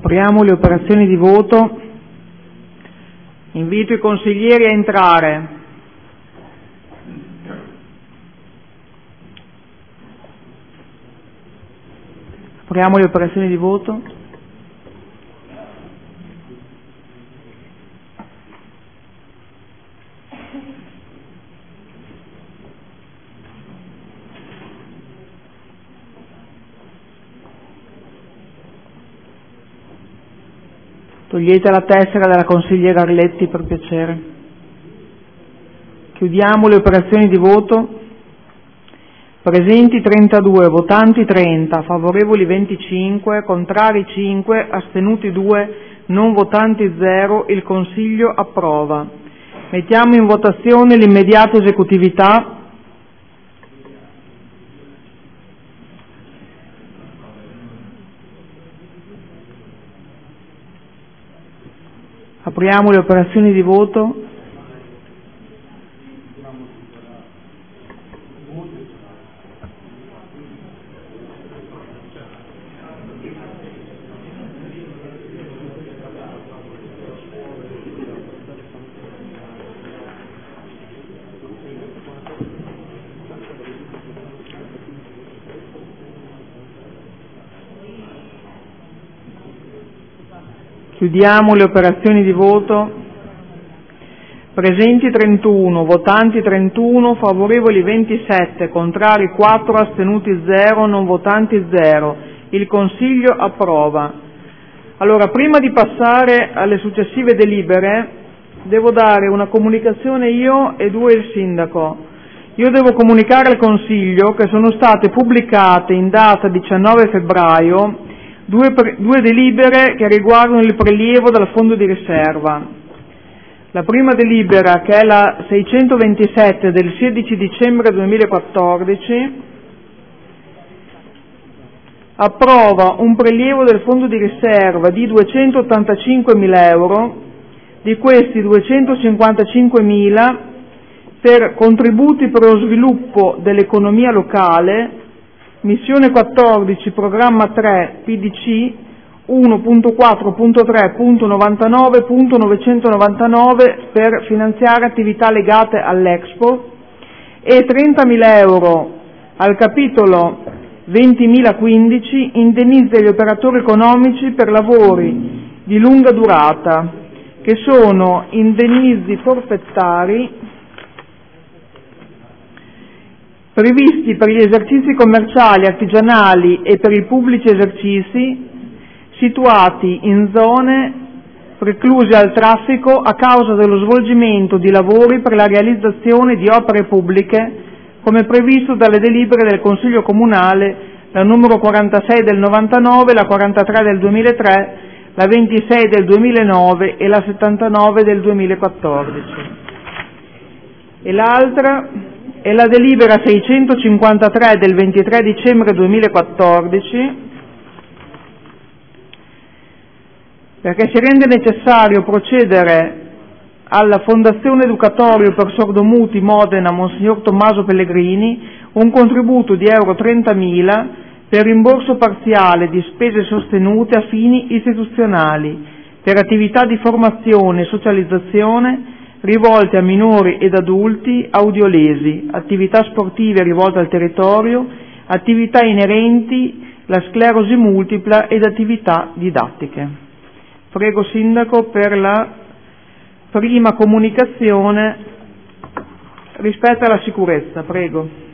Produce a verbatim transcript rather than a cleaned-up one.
Apriamo le operazioni di voto. Invito i consiglieri a entrare. Apriamo le operazioni di voto. Togliete la tessera della consigliera Arletti, per piacere. Chiudiamo le operazioni di voto. Presenti trentadue, votanti trenta, favorevoli venticinque, contrari cinque, astenuti due, non votanti zero. Il Consiglio approva. Mettiamo in votazione l'immediata esecutività. Apriamo le operazioni di voto. Chiudiamo le operazioni di voto. Presenti trentuno, votanti trentuno, favorevoli ventisette, contrari quattro, astenuti zero, non votanti zero. Il Consiglio approva. Allora, prima di passare alle successive delibere, devo dare una comunicazione io e due il Sindaco. Io devo comunicare al Consiglio che sono state pubblicate in data diciannove febbraio Due, pre- due delibere che riguardano il prelievo dal fondo di riserva. La prima delibera, che è la seicentoventisette del sedici dicembre duemilaquattordici, approva un prelievo del fondo di riserva di duecentottantacinquemila euro, di questi duecentocinquantacinquemila per contributi per lo sviluppo dell'economia locale, missione quattordici, programma tre, P D C uno punto quattro punto tre punto novantanove punto novecentonovantanove per finanziare attività legate all'Expo, e trentamila euro al capitolo ventimilaquindici, indennizza gli operatori economici per lavori di lunga durata, che sono indennizzi forfettari previsti per gli esercizi commerciali, artigianali e per i pubblici esercizi situati in zone precluse al traffico a causa dello svolgimento di lavori per la realizzazione di opere pubbliche, come previsto dalle delibere del Consiglio Comunale, la numero quarantasei del novantanove, la quarantatré del duemilatré, la ventisei del duemilanove e la settantanove del duemilaquattordici. E l'altra è la delibera seicentocinquantatré del ventitré dicembre duemilaquattordici, perché si rende necessario procedere alla Fondazione Educatorio per Sordomuti Modena Monsignor Tommaso Pellegrini un contributo di euro trentamila per rimborso parziale di spese sostenute a fini istituzionali per attività di formazione e socializzazione rivolte a minori ed adulti audiolesi, attività sportive rivolte al territorio, attività inerenti la sclerosi multipla ed attività didattiche. Prego Sindaco per la prima comunicazione rispetto alla sicurezza, prego.